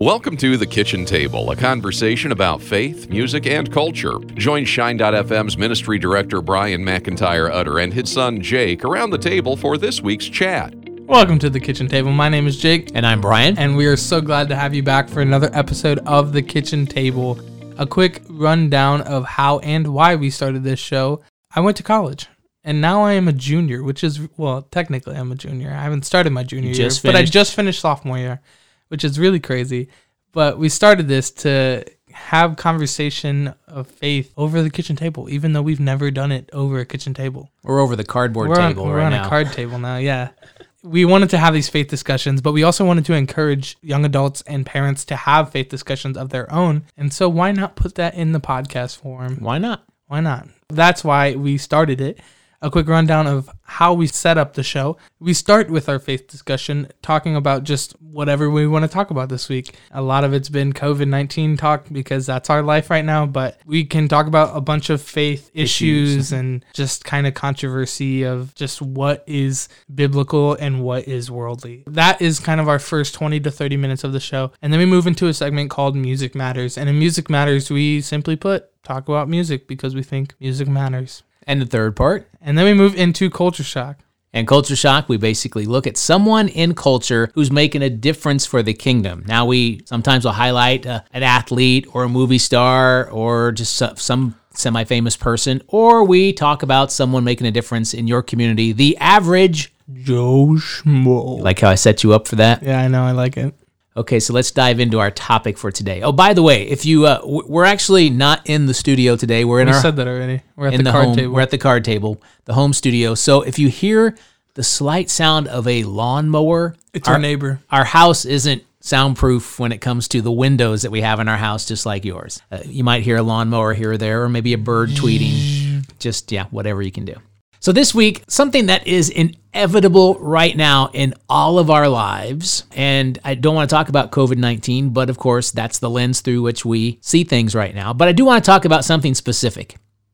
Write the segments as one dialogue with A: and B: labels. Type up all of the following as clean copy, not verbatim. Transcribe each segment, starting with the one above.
A: Welcome to The Kitchen Table, a conversation about faith, music, and culture. Join Shine.fm's ministry director Brian McIntyre Utter and his son Jake around the table for this week's chat.
B: Welcome to The Kitchen Table. My name is Jake.
C: And I'm Brian.
B: And we are so glad to have you back for another episode of The Kitchen Table. A quick rundown of how and why we started this show. I went to college, and now I am a junior, which is, well, technically I'm a junior. I haven't started my junior year, but I just finished sophomore year, which is really crazy. But we started this to have conversation of faith over the kitchen table, even though we've never done it over a kitchen table.
C: We're over the cardboard table right now.
B: We're on a card table now, yeah. We wanted to have these faith discussions, but we also wanted to encourage young adults and parents to have faith discussions of their own. And so why not put that in the podcast form?
C: Why not?
B: Why not? That's why we started it. A quick rundown of how we set up the show. We start with our faith discussion, talking about just whatever we want to talk about this week. A lot of it's been COVID-19 talk because that's our life right now, but we can talk about a bunch of faith issues and just kind of controversy of just what is biblical and what is worldly. That is kind of our first 20 to 30 minutes of the show. And then we move into a segment called Music Matters. And in Music Matters, we simply talk about music because we think music matters.
C: And the third part.
B: And then we move into Culture Shock.
C: And Culture Shock, we basically look at someone in culture who's making a difference for the kingdom. Now, we sometimes will highlight an athlete or a movie star or just some semi-famous person, or we talk about someone making a difference in your community, the average
B: Joe Schmo.
C: Like how I set you up for that?
B: Yeah, I know. I like it.
C: Okay, so let's dive into our topic for today. Oh, by the way, if you we're actually not in the studio today. We
B: said that already. We're at the card table.
C: We're at the card table, the home studio. So if you hear the slight sound of a lawnmower,
B: it's our neighbor.
C: Our house isn't soundproof when it comes to the windows that we have in our house, just like yours. You might hear a lawnmower here or there, or maybe a bird tweeting. Just, whatever you can do. So this week, something that is inevitable right now in all of our lives, and I don't want to talk about COVID-19, but of course, that's the lens through which we see things right now. But I do want to talk about something specific.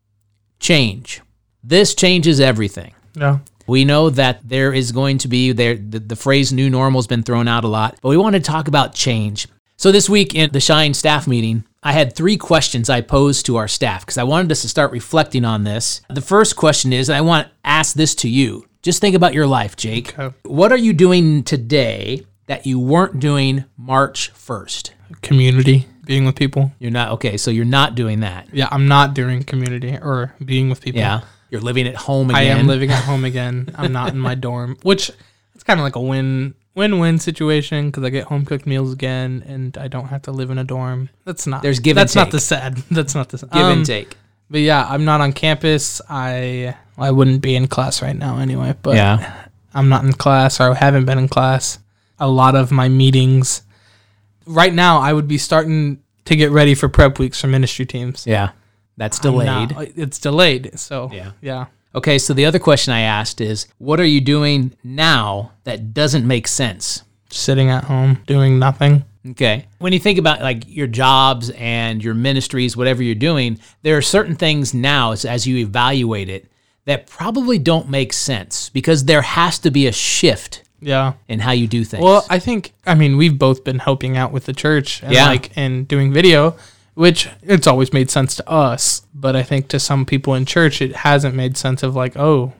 C: Change. This changes everything.
B: Yeah.
C: We know that there is going to be, the phrase new normal has been thrown out a lot, but we want to talk about change. So this week in the Shine staff meeting, I had 3 questions I posed to our staff because I wanted us to start reflecting on this. The first question is, and I want to ask this to you. Just think about your life, Jake.
B: Okay.
C: What are you doing today that you weren't doing March 1st?
B: Community, being with people.
C: You're not, okay, so you're not doing that.
B: Yeah, I'm not doing community or being with people.
C: Yeah, you're living at home again.
B: I am living at home again. I'm not in my dorm, which it's kind of like a win-win situation because I get home-cooked meals again and I don't have to live in a dorm. There's give and take. That's not the sad. That's not the sad.
C: Give and take.
B: But yeah, I'm not on campus. I wouldn't be in class right now anyway, but I'm not in class or I haven't been in class. A lot of my meetings, right now I would be starting to get ready for prep weeks for ministry teams.
C: Yeah, that's delayed.
B: It's delayed, so yeah.
C: Okay, so the other question I asked is, what are you doing now that doesn't make sense?
B: Sitting at home, doing nothing.
C: Okay. When you think about like your jobs and your ministries, whatever you're doing, there are certain things now as you evaluate it that probably don't make sense because there has to be a shift in how you do things.
B: Well, we've both been helping out with the church and doing video, which it's always made sense to us, but I think to some people in church, it hasn't made sense of like,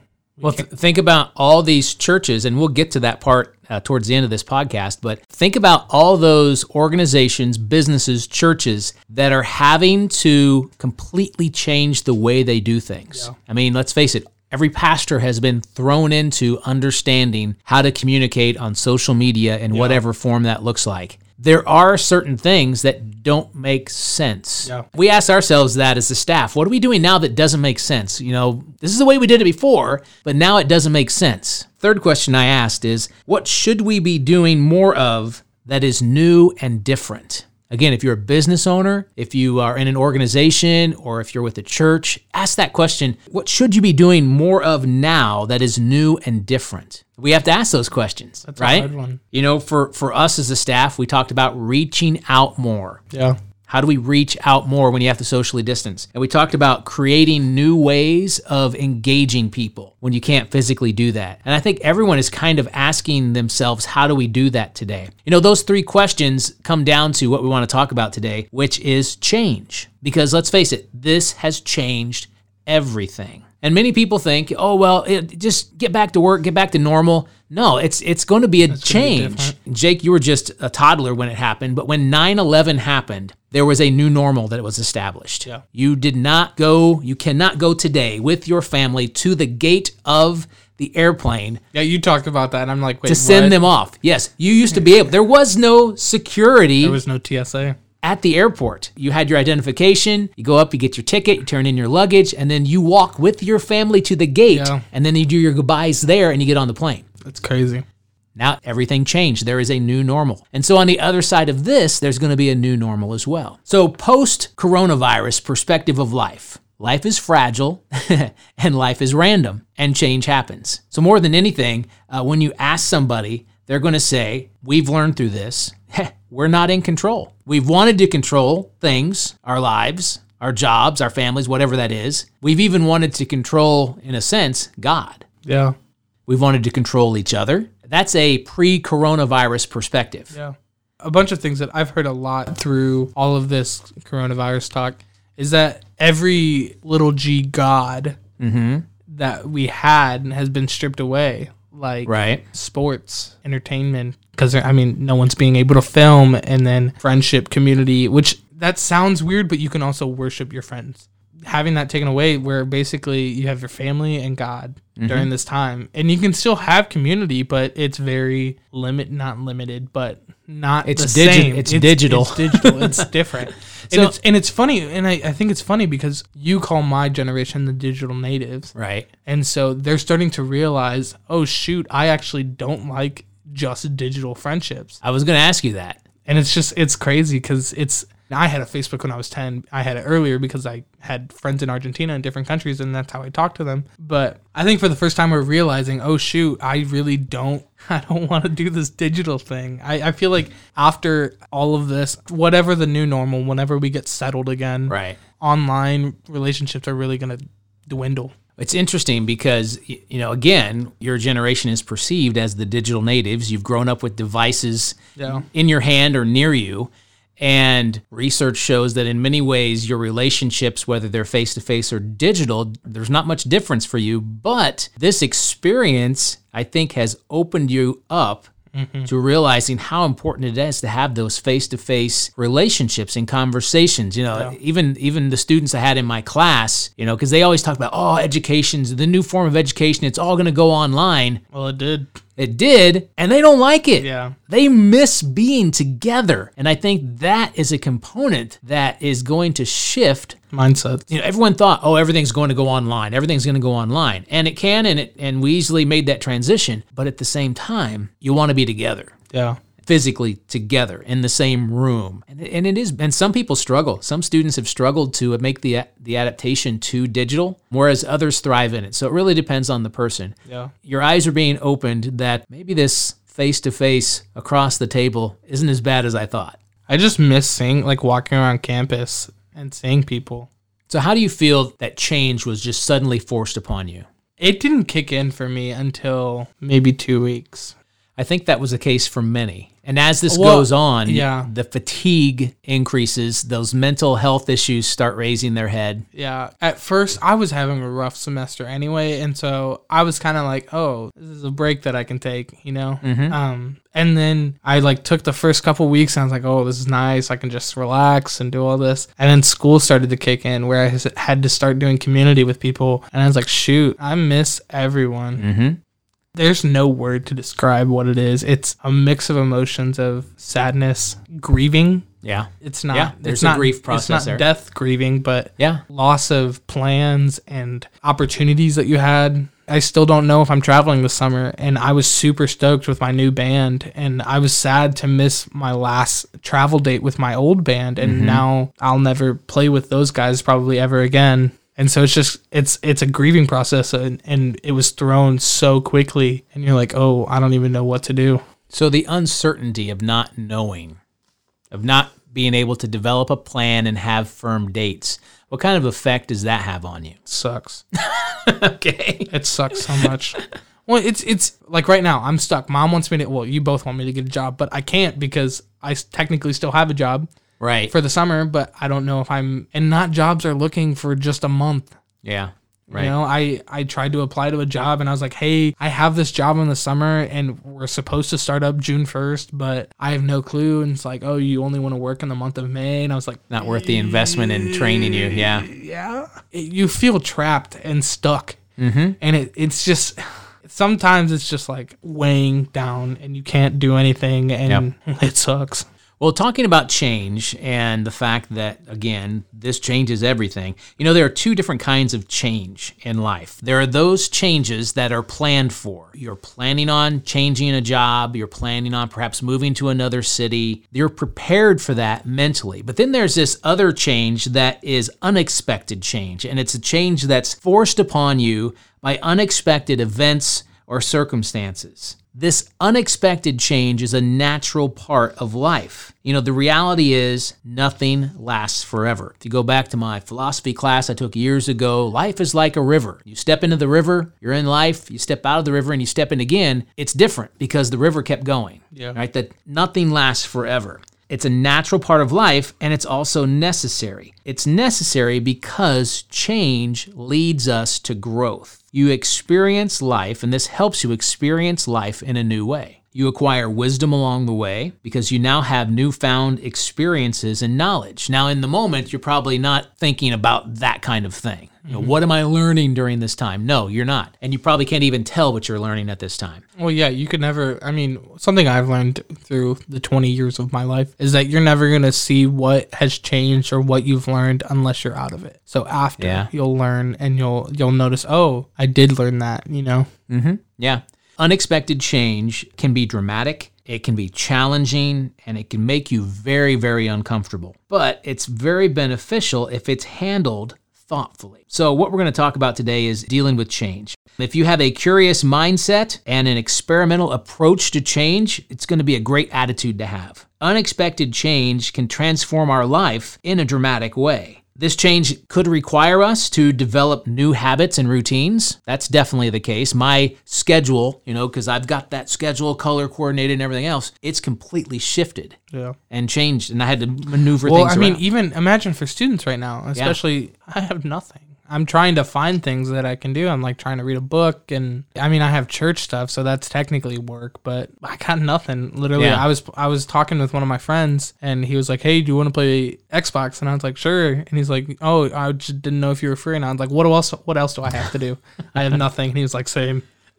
C: think about all these churches, and we'll get to that part towards the end of this podcast, but think about all those organizations, businesses, churches that are having to completely change the way they do things. Yeah. I mean, let's face it, every pastor has been thrown into understanding how to communicate on social media in whatever form that looks like. There are certain things that don't make sense.
B: Yeah.
C: We ask ourselves that as the staff. What are we doing now that doesn't make sense? This is the way we did it before, but now it doesn't make sense. Third question I asked is, what should we be doing more of that is new and different? Again, if you're a business owner, if you are in an organization, or if you're with a church, ask that question. What should you be doing more of now that is new and different? We have to ask those questions,
B: That's
C: right?
B: a hard one.
C: For us as a staff, we talked about reaching out more.
B: Yeah.
C: How do we reach out more when you have to socially distance? And we talked about creating new ways of engaging people when you can't physically do that. And I think everyone is kind of asking themselves, how do we do that today? Those 3 questions come down to what we want to talk about today, which is change. Because let's face it, this has changed everything. And many people think, just get back to work, get back to normal. No, it's going to be a change. Jake, you were just a toddler when it happened, but when 9/11 happened, there was a new normal that was established.
B: Yeah.
C: You cannot go today with your family to the gate of the airplane.
B: Yeah, you talked about that, and I'm like, wait,
C: to send them off. Yes, you used to be able. There was no security.
B: There was no TSA.
C: At the airport, you had your identification, you go up, you get your ticket, you turn in your luggage, and then you walk with your family to the gate, and then you do your goodbyes there, and you get on the plane.
B: That's crazy.
C: Now everything changed. There is a new normal. And so on the other side of this, there's going to be a new normal as well. So post-coronavirus perspective of life. Life is fragile, and life is random, and change happens. So more than anything, when you ask somebody, they're going to say, we've learned through this, we're not in control. We've wanted to control things, our lives, our jobs, our families, whatever that is. We've even wanted to control, in a sense, God.
B: Yeah.
C: We've wanted to control each other. That's a pre-coronavirus perspective.
B: Yeah. A bunch of things that I've heard a lot through all of this coronavirus talk is that every little g God that we had has been stripped away. Like sports, entertainment, because no one's being able to film, and then friendship, community, which that sounds weird, but you can also worship your friends. Having that taken away, where basically you have your family and God during this time, and you can still have community, but it's very not limited, but not the same.
C: It's digital.
B: It's digital. It's different. And it's funny, and I think it's funny because you call my generation the digital natives.
C: Right.
B: And so they're starting to realize, oh, shoot, I actually don't like just digital friendships.
C: I was going to ask you that.
B: And it's crazy because I had a Facebook when I was 10. I had it earlier because I had friends in Argentina and different countries, and that's how I talked to them. But I think for the first time we're realizing, oh, shoot, I don't want to do this digital thing. I feel like after all of this, whatever the new normal, whenever we get settled again, online relationships are really going to dwindle.
C: It's interesting because, again, your generation is perceived as the digital natives. You've grown up with devices in your hand or near you. And research shows that in many ways, your relationships, whether they're face-to-face or digital, there's not much difference for you. But this experience, I think, has opened you up to realizing how important it is to have those face-to-face relationships and conversations. Even the students I had in my class, because they always talk about, education's the new form of education. It's all going to go online.
B: Well, it did.
C: It did, and they don't like it.
B: Yeah.
C: They miss being together. And I think that is a component that is going to shift
B: mindsets.
C: Everyone thought, everything's going to go online. Everything's going to go online. And it can, and we easily made that transition. But at the same time, you want to be together.
B: Yeah.
C: Physically together in the same room. And it is, and some people struggle. Some students have struggled to make the adaptation to digital, whereas others thrive in it. So it really depends on the person.
B: Yeah.
C: Your eyes are being opened that maybe this face-to-face across the table isn't as bad as I thought.
B: I just miss walking around campus and seeing people.
C: So how do you feel that change was just suddenly forced upon you?
B: It didn't kick in for me until maybe 2 weeks.
C: I think that was the case for many. And as this goes on, the fatigue increases, those mental health issues start raising their head.
B: Yeah. At first, I was having a rough semester anyway, and so I was kind of like, oh, this is a break that I can take, And then I took the first couple weeks, and I was like, oh, this is nice. I can just relax and do all this. And then school started to kick in, where I had to start doing community with people, and I was like, shoot, I miss everyone.
C: Mm-hmm.
B: There's no word to describe what it is. It's a mix of emotions of sadness, grieving.
C: Yeah.
B: It's not.
C: Yeah, there's a grief process
B: It's not
C: there.
B: death grieving, but loss of plans and opportunities that you had. I still don't know if I'm traveling this summer, and I was super stoked with my new band, and I was sad to miss my last travel date with my old band, and now I'll never play with those guys probably ever again. And so it's a grieving process, and it was thrown so quickly, and you're like, oh, I don't even know what to do.
C: So the uncertainty of not knowing, of not being able to develop a plan and have firm dates. What kind of effect does that have on you?
B: Sucks.
C: Okay.
B: It sucks so much. Well, it's like right now, I'm stuck. Mom wants me to, well, you both want me to get a job, but I can't because I technically still have a job
C: Right.
B: for the summer, but I don't know if and not jobs are looking for just a month.
C: Yeah. Right.
B: You know, I tried to apply to a job and I was like, hey, I have this job in the summer and we're supposed to start up June 1st, but I have no clue. And it's like, oh, you only want to work in the month of May. And I was like,
C: Not worth the investment in training you. Yeah.
B: yeah. You feel trapped and stuck. Mm-hmm. And it's just, sometimes it's just like weighing down and you can't do anything and it sucks.
C: Well, talking about change and the fact that, again, this changes everything, there are two different kinds of change in life. There are those changes that are planned for. You're planning on changing a job. You're planning on perhaps moving to another city. You're prepared for that mentally. But then there's this other change that is unexpected change, and it's a change that's forced upon you by unexpected events or circumstances. This unexpected change is a natural part of life. The reality is nothing lasts forever. If you go back to my philosophy class I took years ago, life is like a river. You step into the river, you're in life, you step out of the river and you step in again. It's different because the river kept going, right? That nothing lasts forever. It's a natural part of life, and it's also necessary. It's necessary because change leads us to growth. You experience life, and this helps you experience life in a new way. You acquire wisdom along the way because you now have newfound experiences and knowledge. Now, in the moment, you're probably not thinking about that kind of thing. What am I learning during this time? No, you're not. And you probably can't even tell what you're learning at this time.
B: Well, yeah, you could never, something I've learned through the 20 years of my life is that you're never going to see what has changed or what you've learned unless you're out of it. So after, you'll learn and you'll notice, oh, I did learn that,
C: Mm-hmm. Yeah. Unexpected change can be dramatic, it can be challenging, and it can make you very, very uncomfortable. But it's very beneficial if it's handled thoughtfully. So what we're going to talk about today is dealing with change. If you have a curious mindset and an experimental approach to change, it's going to be a great attitude to have. Unexpected change can transform our life in a dramatic way. This change could require us to develop new habits and routines. That's definitely the case. My schedule, because I've got that schedule color coordinated and everything else, it's completely shifted and changed, and I had to maneuver things around.
B: Even imagine for students right now, especially, I have nothing. I'm trying to find things that I can do. I'm like trying to read a book, and I have church stuff, so that's technically work, but I got nothing. Literally, I was talking with one of my friends, and he was like, hey, do you want to play Xbox? And I was like, sure. And he's like, oh, I just didn't know if you were free. And I was like, what else do I have to do? I have nothing. And he was like, same.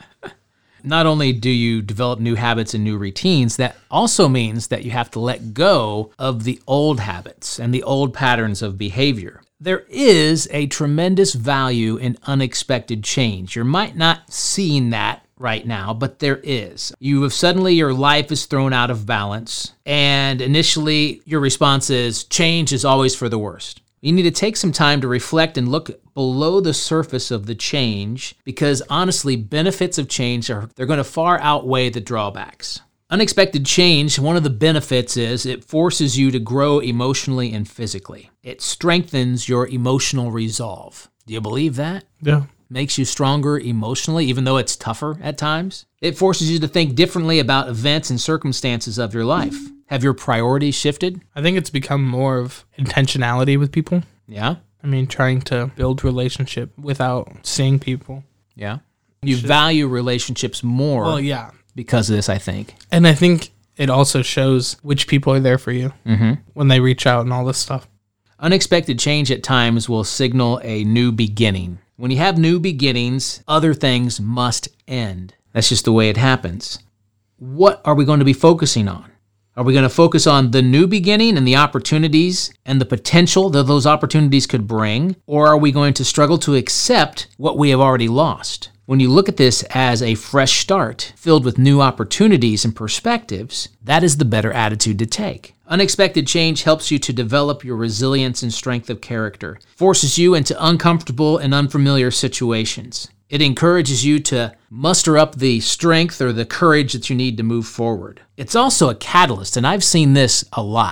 C: Not only do you develop new habits and new routines, that also means that you have to let go of the old habits and the old patterns of behavior. There is a tremendous value in unexpected change. You might not seeing that right now, but there is. Your life is thrown out of balance, and initially your response is, change is always for the worst. You need to take some time to reflect and look below the surface of the change, because honestly, benefits of change they're going to far outweigh the drawbacks. Unexpected change, one of the benefits is it forces you to grow emotionally and physically. It strengthens your emotional resolve. Do you believe that?
B: Yeah.
C: Makes you stronger emotionally, even though it's tougher at times. It forces you to think differently about events and circumstances of your life. Have your priorities shifted?
B: I think it's become more of intentionality with people.
C: Yeah.
B: Trying to build relationship without seeing people.
C: Yeah. You value relationships more.
B: Well, yeah.
C: Because of this, I think.
B: And I think it also shows which people are there for you when they reach out and all this stuff.
C: Unexpected change at times will signal a new beginning. When you have new beginnings, other things must end. That's just the way it happens. What are we going to be focusing on? Are we going to focus on the new beginning and the opportunities and the potential that those opportunities could bring? Or are we going to struggle to accept what we have already lost? When you look at this as a fresh start, filled with new opportunities and perspectives, that is the better attitude to take. Unexpected change helps you to develop your resilience and strength of character, forces you into uncomfortable and unfamiliar situations. It encourages you to muster up the strength or the courage that you need to move forward. It's also a catalyst, and I've seen this a lot,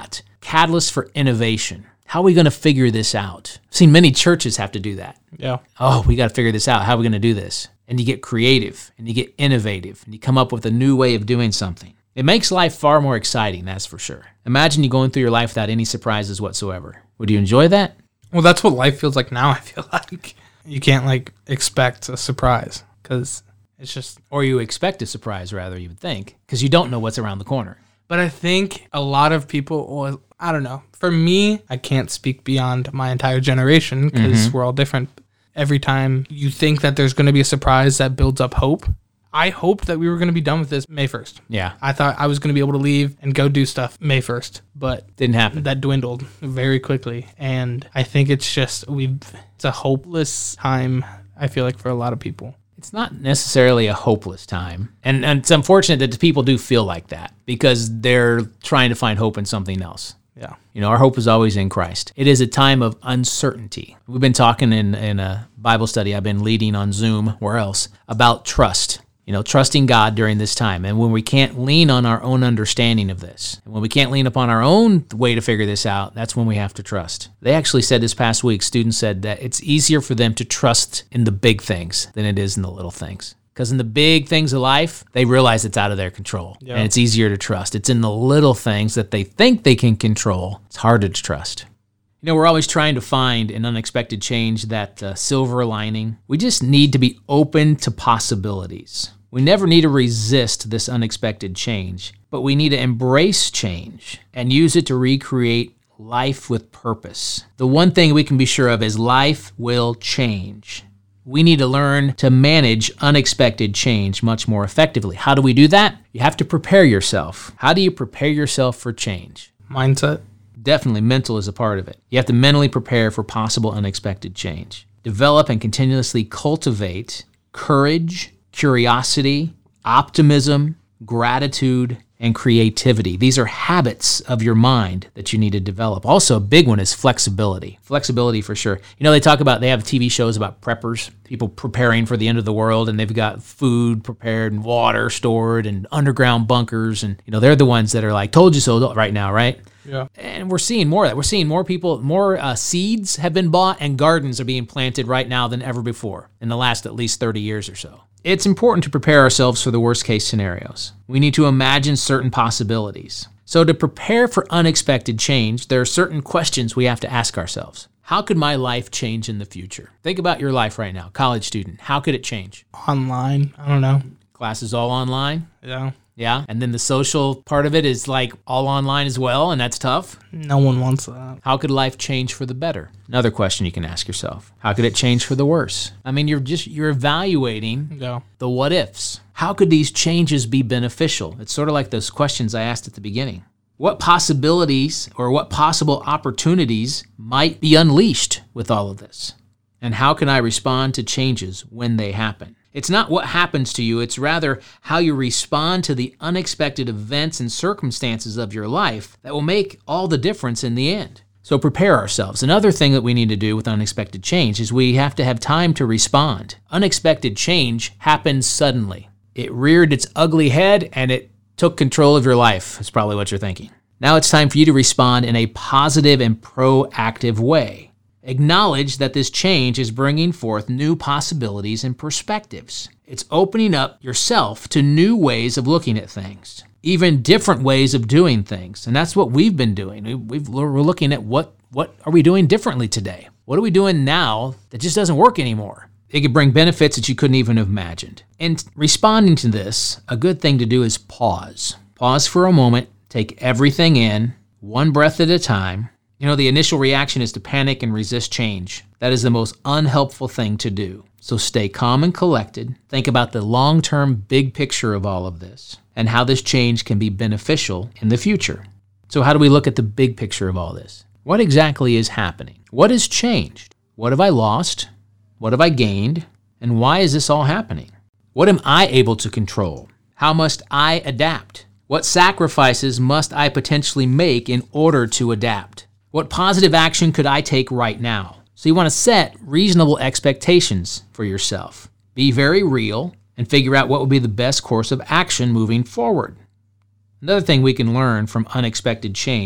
C: catalyst for innovation. How are we going to figure this out? I've seen many churches have to do that.
B: Yeah.
C: Oh, we got to figure this out. How are we going to do this? And you get creative, and you get innovative, and you come up with a new way of doing something. It makes life far more exciting, that's for sure. Imagine you going through your life without any surprises whatsoever. Would you enjoy that?
B: Well, that's what life feels like now, I feel like. You can't, expect a surprise because it's just...
C: Or you expect a surprise, rather, you would think, because you don't know what's around the corner.
B: But I think a lot of people, well, I don't know. For me, I can't speak beyond my entire generation because we're all different. Every time you think that there's going to be a surprise that builds up hope. I hoped that we were going to be done with this May 1st.
C: Yeah.
B: I thought I was going to be able to leave and go do stuff May 1st, but
C: didn't happen.
B: That dwindled very quickly. And I think it's just, it's a hopeless time, I feel like, for a lot of people.
C: It's not necessarily a hopeless time. And it's unfortunate that people do feel like that because they're trying to find hope in something else.
B: Yeah.
C: Our hope is always in Christ. It is a time of uncertainty. We've been talking in a Bible study I've been leading on Zoom, where else, about trust. Trusting God during this time. And when we can't lean on our own understanding of this, and when we can't lean upon our own way to figure this out, that's when we have to trust. They actually said this past week, students said that it's easier for them to trust in the big things than it is in the little things. Because in the big things of life, they realize it's out of their control. Yeah. And it's easier to trust. It's in the little things that they think they can control. It's harder to trust. We're always trying to find an unexpected change, that silver lining. We just need to be open to possibilities. We never need to resist this unexpected change, but we need to embrace change and use it to recreate life with purpose. The one thing we can be sure of is life will change. We need to learn to manage unexpected change much more effectively. How do we do that? You have to prepare yourself. How do you prepare yourself for change?
B: Mindset.
C: Definitely mental is a part of it. You have to mentally prepare for possible unexpected change. Develop and continuously cultivate courage, curiosity, optimism, gratitude, and creativity. These are habits of your mind that you need to develop. Also, a big one is flexibility. Flexibility for sure. They they have TV shows about preppers, people preparing for the end of the world, and they've got food prepared and water stored and underground bunkers. And, they're the ones that are like, told you so right now, right?
B: Yeah.
C: And we're seeing more of that. We're seeing more people, more seeds have been bought and gardens are being planted right now than ever before in the last at least 30 years or so. It's important to prepare ourselves for the worst case scenarios. We need to imagine certain possibilities. So to prepare for unexpected change, there are certain questions we have to ask ourselves. How could my life change in the future? Think about your life right now, college student. How could it change?
B: Online. I don't know.
C: Classes all online?
B: Yeah.
C: Yeah, and then the social part of it is all online as well, and that's tough.
B: No one wants that.
C: How could life change for the better? Another question you can ask yourself. How could it change for the worse? You're evaluating the what ifs. How could these changes be beneficial? It's sort of like those questions I asked at the beginning. What possibilities or what possible opportunities might be unleashed with all of this? And how can I respond to changes when they happen? It's not what happens to you, it's rather how you respond to the unexpected events and circumstances of your life that will make all the difference in the end. So prepare ourselves. Another thing that we need to do with unexpected change is we have to have time to respond. Unexpected change happens suddenly. It reared its ugly head and it took control of your life, is probably what you're thinking. Now it's time for you to respond in a positive and proactive way. Acknowledge that this change is bringing forth new possibilities and perspectives. It's opening up yourself to new ways of looking at things, even different ways of doing things. And that's what we've been doing. We're looking at what are we doing differently today? What are we doing now that just doesn't work anymore? It could bring benefits that you couldn't even have imagined. And responding to this, a good thing to do is pause. Pause for a moment, take everything in, one breath at a time. The initial reaction is to panic and resist change. That is the most unhelpful thing to do. So stay calm and collected. Think about the long-term big picture of all of this and how this change can be beneficial in the future. So how do we look at the big picture of all this? What exactly is happening? What has changed? What have I lost? What have I gained? And why is this all happening? What am I able to control? How must I adapt? What sacrifices must I potentially make in order to adapt? What positive action could I take right now? So you want to set reasonable expectations for yourself. Be very real and figure out what would be the best course of action moving forward. Another thing we can learn from unexpected change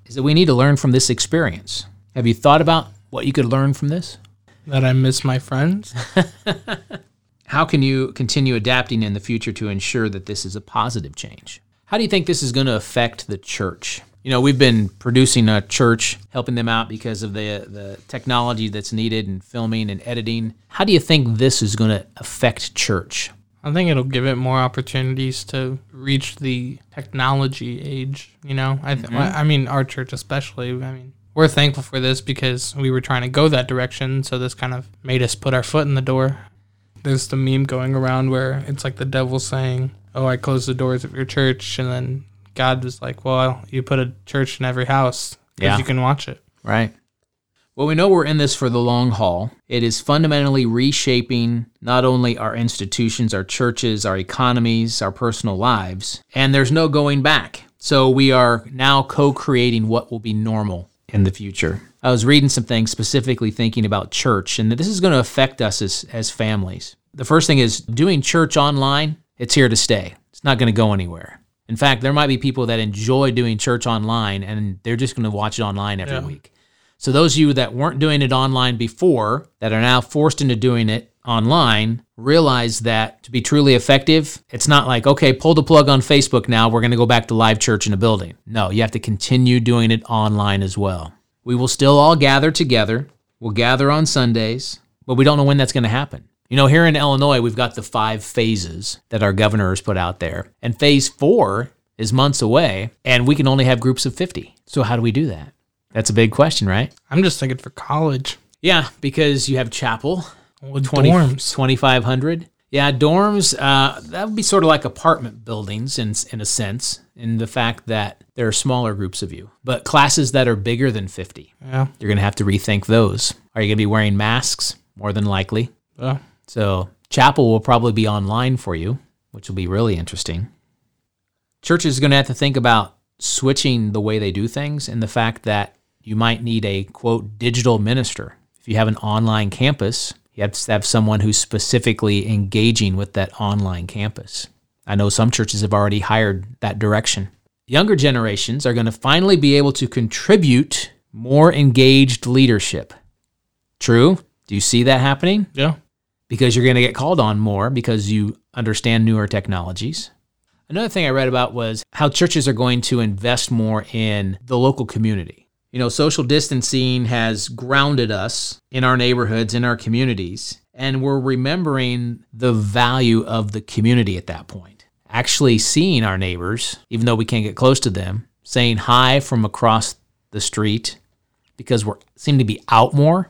C: is that we need to learn from this experience. Have you thought about what you could learn from this?
B: That I miss my friends.
C: How can you continue adapting in the future to ensure that this is a positive change? How do you think this is going to affect the church? You know, we've been producing a church, helping them out because of the technology that's needed in filming and editing. How do you think this is going to affect church?
B: I think it'll give it more opportunities to reach the technology age, you know? I mean, our church especially, we're thankful for this because we were trying to go that direction, so this kind of made us put our foot in the door. There's the meme going around where it's like the devil saying, "Oh, I closed the doors of your church," and then God was like, "Well, you put a church in every house because you can watch it."
C: Right. Well, we know we're in this for the long haul. It is fundamentally reshaping not only our institutions, our churches, our economies, our personal lives, and there's no going back. So we are now co-creating what will be normal in the future. I was reading some things specifically thinking about church, and that this is going to affect us as families. The first thing is doing church online, it's here to stay. It's not going to go anywhere. In fact, there might be people that enjoy doing church online, and they're just going to watch it online every week. So those of you that weren't doing it online before, that are now forced into doing it online, realize that to be truly effective, it's not like, okay, pull the plug on Facebook now, we're going to go back to live church in a building. No, you have to continue doing it online as well. We will still all gather together. We'll gather on Sundays, but we don't know when that's going to happen. You know, here in Illinois, we've got the 5 phases that our governor has put out there. And phase 4 is months away, and we can only have groups of 50. So how do we do that? That's a big question, right?
B: I'm just thinking for college.
C: Yeah, because you have chapel.
B: With dorms.
C: 2,500. Yeah, dorms, that would be sort of like apartment buildings in a sense, in the fact that there are smaller groups of you. But classes that are bigger than 50,
B: you're
C: going to have to rethink those. Are you going to be wearing masks? More than likely.
B: Yeah.
C: So chapel will probably be online for you, which will be really interesting. Churches are going to have to think about switching the way they do things, and the fact that you might need a, quote, digital minister. If you have an online campus, you have to have someone who's specifically engaging with that online campus. I know some churches have already hired that direction. Younger generations are going to finally be able to contribute more engaged leadership. True? Do you see that happening?
B: Yeah.
C: Because you're going to get called on more because you understand newer technologies. Another thing I read about was how churches are going to invest more in the local community. You know, social distancing has grounded us in our neighborhoods, in our communities, and we're remembering the value of the community at that point. Actually seeing our neighbors, even though we can't get close to them, saying hi from across the street because we seem to be out more.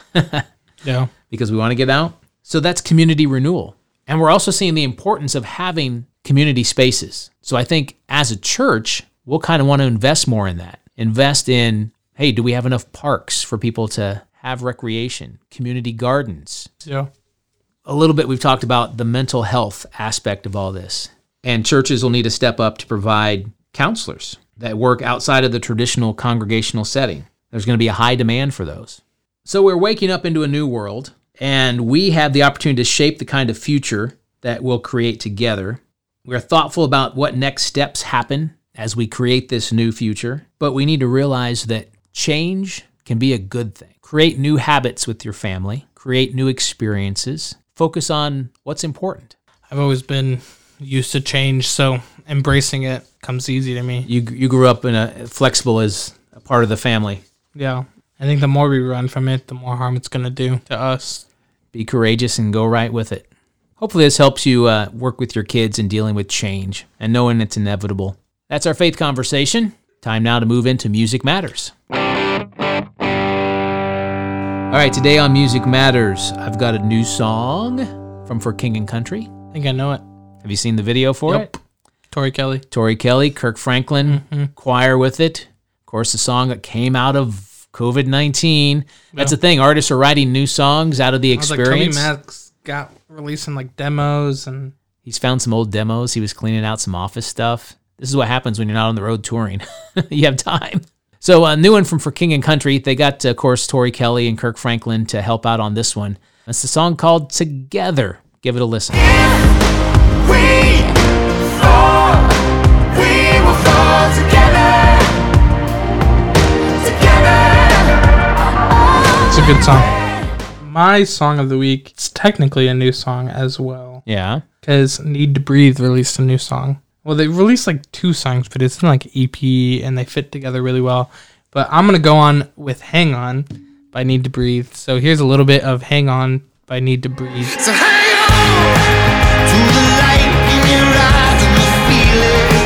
B: Yeah.
C: Because we want to get out. So that's community renewal. And we're also seeing the importance of having community spaces. So I think as a church, we'll kind of want to invest more in that. Invest in, hey, do we have enough parks for people to have recreation, community gardens?
B: Yeah.
C: A little bit we've talked about the mental health aspect of all this. And churches will need to step up to provide counselors that work outside of the traditional congregational setting. There's going to be a high demand for those. So we're waking up into a new world, and we have the opportunity to shape the kind of future that we'll create together. We're thoughtful about what next steps happen as we create this new future, but we need to realize that change can be a good thing. Create new habits with your family, create new experiences, focus on what's important.
B: I've always been used to change, so embracing it comes easy to me.
C: You grew up in flexible as a part of the family.
B: Yeah. I think the more we run from it, the more harm it's going to do to us.
C: Be courageous and go right with it. Hopefully this helps you work with your kids in dealing with change and knowing it's inevitable. That's our faith conversation. Time now to move into Music Matters. All right, today on Music Matters, I've got a new song from For King and Country.
B: I think I know it.
C: Have you seen the video for it?
B: Tori Kelly.
C: Tori Kelly, Kirk Franklin, choir with it. Of course, the song that came out of COVID-19. That's the thing. Artists are writing new songs out of the experience.
B: Toby Max got releasing like demos, and
C: he's found some old demos. He was cleaning out some office stuff. This is what happens when you're not on the road touring. You have time. So a new one from For King and Country. They got, of course, Tori Kelly and Kirk Franklin to help out on this one. It's the song called Together. Give it a listen.
D: We will fall together.
B: It's a good song. My song of the week, it's technically a new song as well.
C: Yeah.
B: Because Need to Breathe released a new song. Well, they released like 2 songs, but it's in like EP and they fit together really well. But I'm going to go on with Hang On by Need to Breathe. So here's a little bit of Hang On by Need to Breathe.
D: So hang on to the light in your eyes and the feeling.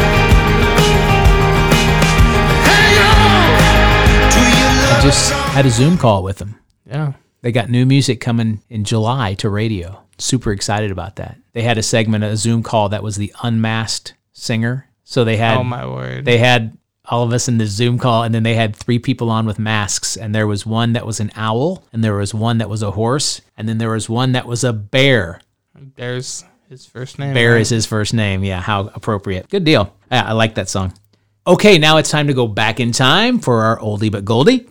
D: Hang on to your love.
C: I just had a Zoom call with them.
B: Yeah.
C: They got new music coming in July to radio. Super excited about that. They had a segment, a Zoom call that was the unmasked singer. So they had,
B: Oh, my word.
C: they had all of us in the Zoom call, and then they had 3 people on with masks, and there was one that was an owl, and there was one that was a horse, and then there was one that was a bear.
B: There's his first name.
C: Bear
B: right?
C: is his first name. Yeah, how appropriate. Good deal. Yeah, I like that song. Okay, now it's time to go back in time for our oldie but goldie.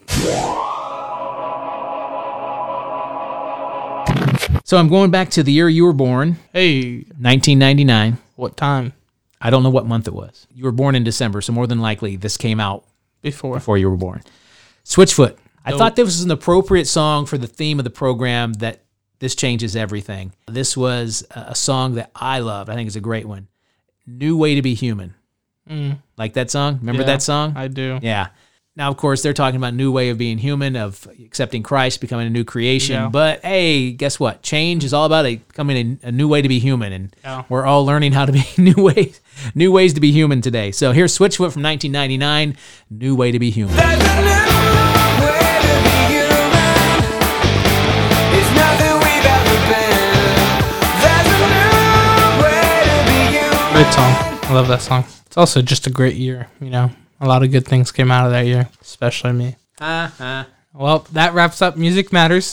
C: So I'm going back to the year you were born,
B: Hey,
C: 1999.
B: what time?
C: I don't know what month it was. You were born in December, so more than likely this came out before you were born. Switchfoot. I thought this was an appropriate song for the theme of the program, that this changes everything. This was a song that I loved. I think it's a great one. New Way to Be Human. Like that song? Remember
B: Yeah,
C: that song?
B: I do.
C: Yeah. Now, of course, they're talking about new way of being human, of accepting Christ, becoming a new creation.
B: Yeah.
C: But hey, guess what? Change is all about becoming a new way to be human, and
B: Yeah.
C: we're all learning how to be new ways to be human today. So here's Switchfoot from 1999, New Way to Be Human.
D: There's a new way to be human. It's nothing we've ever been. There's a new way to be human.
B: Great song. I love that song. It's also just a great year, you know. A lot of good things came out of that year, especially me. Well, that wraps up Music Matters.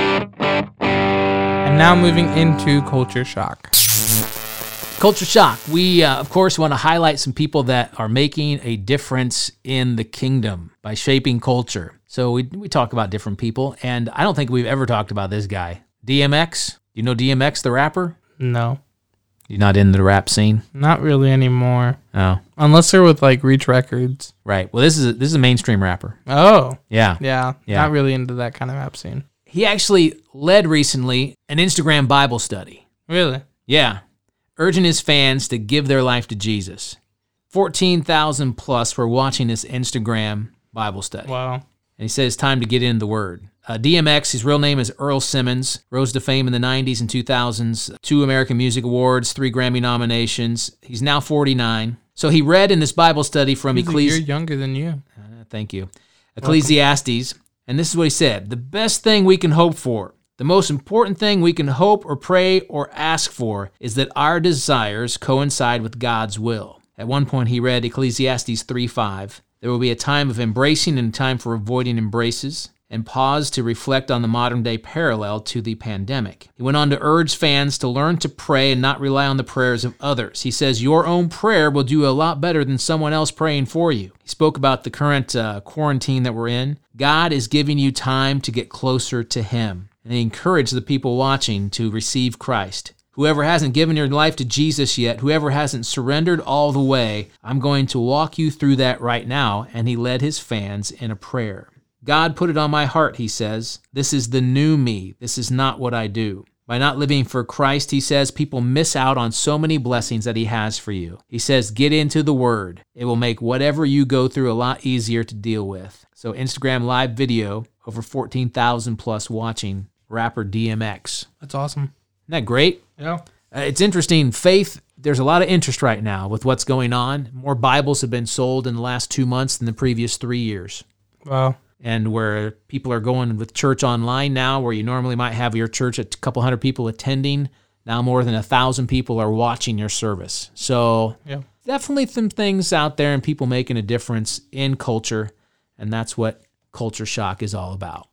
B: And now moving into Culture Shock.
C: Culture Shock. We, of course, want to highlight some people that are making a difference in the kingdom by shaping culture. So we talk about different people, and I don't think we've ever talked about this guy. DMX. You know DMX, the rapper?
B: No,
C: You're not in the rap scene?
B: not really anymore.
C: Oh,
B: Unless they're with like Reach Records.
C: right. Well, this is a mainstream rapper.
B: Oh,
C: Yeah.
B: yeah.
C: Yeah.
B: Not really into that kind of rap scene.
C: He actually led recently an Instagram Bible study.
B: Really?
C: Yeah. Urging his fans to give their life to Jesus. 14,000 plus were watching this Instagram Bible study.
B: Wow.
C: And he says it's time to get in the Word. DMX, his real name is Earl Simmons, rose to fame in the 90s and 2000s, 2 American Music Awards, 3 Grammy nominations. He's now 49. So he read in this Bible study from
B: He's a year
C: Ecclesiastes.
B: younger than you.
C: Thank you. Ecclesiastes. And this is what he said. The best thing we can hope for, the most important thing we can hope or pray or ask for, is that our desires coincide with God's will. At one point he read Ecclesiastes 3:5. There will be a time of embracing and a time for avoiding embraces, and pause to reflect on the modern day parallel to the pandemic. He went on to urge fans to learn to pray and not rely on the prayers of others. He says your own prayer will do a lot better than someone else praying for you. He spoke about the current quarantine that we're in. God is giving you time to get closer to Him. And he encouraged the people watching to receive Christ. Whoever hasn't given your life to Jesus yet, whoever hasn't surrendered all the way, I'm going to walk you through that right now. And he led his fans in a prayer. God put it on my heart, he says. This is the new me. This is not what I do. By not living for Christ, he says, people miss out on so many blessings that he has for you. He says, get into the Word. It will make whatever you go through a lot easier to deal with. So Instagram live video, over 14,000 plus watching, rapper DMX.
B: That's awesome.
C: Isn't that great?
B: Yeah.
C: It's interesting. Faith, there's a lot of interest right now with what's going on. More Bibles have been sold in the last 2 months than the previous 3 years.
B: Wow.
C: And where people are going with church online now, where you normally might have your church at a couple hundred people attending, now more than 1,000 people are watching your service. So
B: Yeah.
C: definitely some things out there and people making a difference in culture, and that's what Culture Shock is all about.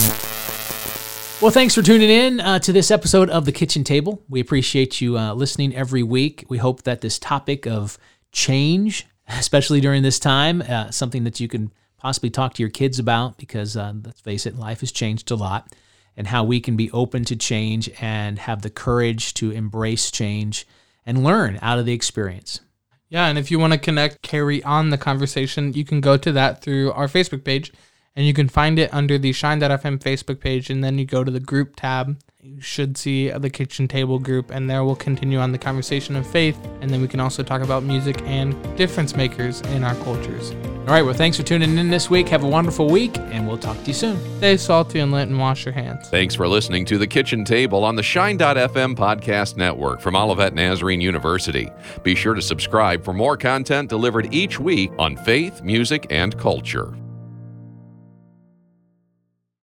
C: Well, thanks for tuning in to this episode of The Kitchen Table. We appreciate you listening every week. We hope that this topic of change, especially during this time, something that you can possibly talk to your kids about, because let's face it, life has changed a lot, and how we can be open to change and have the courage to embrace change and learn out of the experience.
B: Yeah, and if you want to connect, carry on the conversation, you can go to that through our Facebook page. And you can find it under the Shine.fm Facebook page, and then you go to the group tab. You should see the kitchen table group, and there we'll continue on the conversation of faith, and then we can also talk about music and difference makers in our cultures.
C: All right, well, thanks for tuning in this week. Have a wonderful week, and we'll talk to you soon.
B: Stay salty and lit and wash your hands.
A: Thanks for listening to The Kitchen Table on the Shine.fm podcast network from Olivet Nazarene University. Be sure to subscribe for more content delivered each week on faith, music, and culture.